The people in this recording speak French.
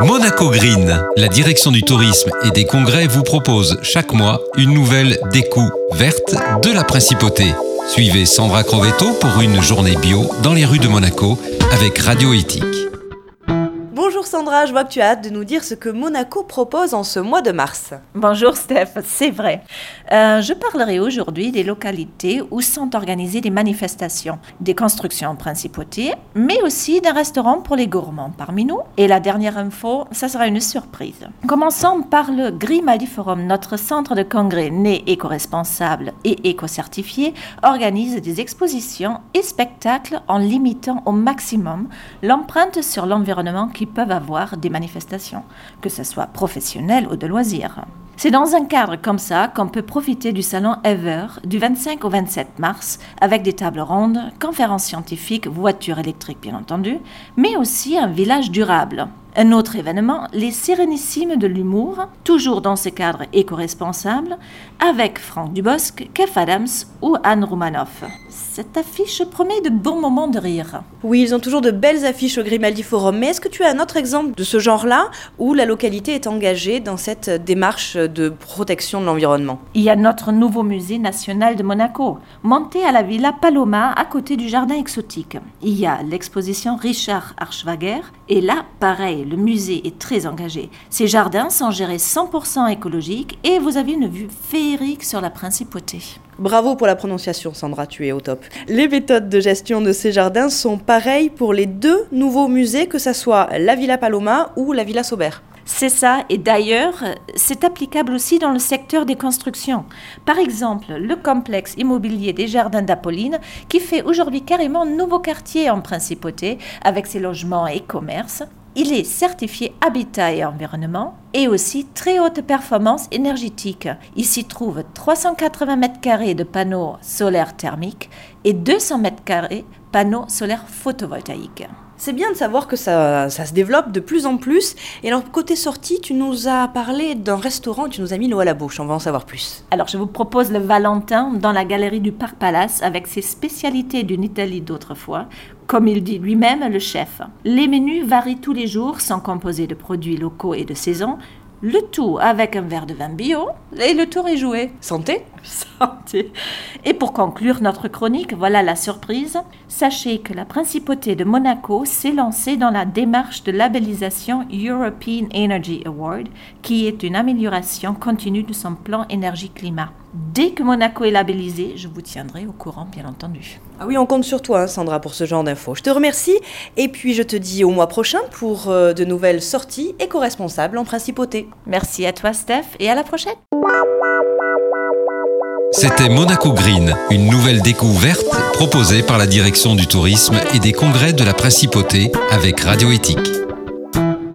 Monaco Green, la direction du tourisme et des congrès vous propose chaque mois une nouvelle découverte de la principauté. Suivez Sandra Crovetto pour une journée bio dans les rues de Monaco avec Radio Éthique. Bonjour Sandra, je vois que tu as hâte de nous dire ce que Monaco propose en ce mois de mars. Bonjour Steph, c'est vrai. Je parlerai aujourd'hui des localités où sont organisées des manifestations, des constructions en principauté, mais aussi d'un restaurant pour les gourmands parmi nous. Et la dernière info, ça sera une surprise. Commençons par le Grimaldi Forum. Notre centre de congrès né éco-responsable et éco-certifié organise des expositions et spectacles en limitant au maximum l'empreinte sur l'environnement qui peuvent avoir des manifestations, que ce soit professionnelles ou de loisirs. C'est dans un cadre comme ça qu'on peut profiter du salon Ever du 25 au 27 mars avec des tables rondes, conférences scientifiques, voitures électriques bien entendu, mais aussi un village durable. Un autre événement, les Sérénissimes de l'humour, toujours dans ce cadre éco-responsable, avec Franck Dubosc, Kev Adams ou Anne Roumanoff. Cette affiche promet de bons moments de rire. Oui, ils ont toujours de belles affiches au Grimaldi Forum, mais est-ce que tu as un autre exemple de ce genre-là où la localité est engagée dans cette démarche de protection de l'environnement? Il y a notre nouveau musée national de Monaco, monté à la Villa Paloma à côté du jardin exotique. Il y a l'exposition Richard Archwager et là, pareil, le musée est très engagé. Ces jardins sont gérés 100% écologiques et vous avez une vue féerique sur la principauté. Bravo pour la prononciation, Sandra, tu es au top. Les méthodes de gestion de ces jardins sont pareilles pour les deux nouveaux musées, que ce soit la Villa Paloma ou la Villa Sauber. C'est ça, et d'ailleurs, c'est applicable aussi dans le secteur des constructions. Par exemple, le complexe immobilier des Jardins d'Apolline, qui fait aujourd'hui carrément nouveau quartier en principauté, avec ses logements et commerces. Il est certifié Habitat et Environnement et aussi très haute performance énergétique. Il s'y trouve 380 m² de panneaux solaires thermiques et 200 m² panneaux solaires photovoltaïques. C'est bien de savoir que ça se développe de plus en plus. Et alors, côté sortie, tu nous as parlé d'un restaurant, tu nous as mis l'eau à la bouche. On va en savoir plus. Alors, je vous propose le Valentin dans la galerie du Parc Palace avec ses spécialités d'une Italie d'autrefois, comme il dit lui-même, le chef. Les menus varient tous les jours, sont composés de produits locaux et de saison, le tout avec un verre de vin bio, et le tour est joué. Santé ? Santé. Et pour conclure notre chronique, voilà la surprise. Sachez que la principauté de Monaco s'est lancée dans la démarche de labellisation European Energy Award, qui est une amélioration continue de son plan énergie-climat. Dès que Monaco est labellisé, je vous tiendrai au courant, bien entendu. Ah oui, on compte sur toi, Sandra, pour ce genre d'infos. Je te remercie et puis je te dis au mois prochain pour de nouvelles sorties éco-responsables en principauté. Merci à toi, Steph, et à la prochaine. C'était Monaco Green, une nouvelle découverte proposée par la direction du tourisme et des congrès de la principauté avec Radio Éthique.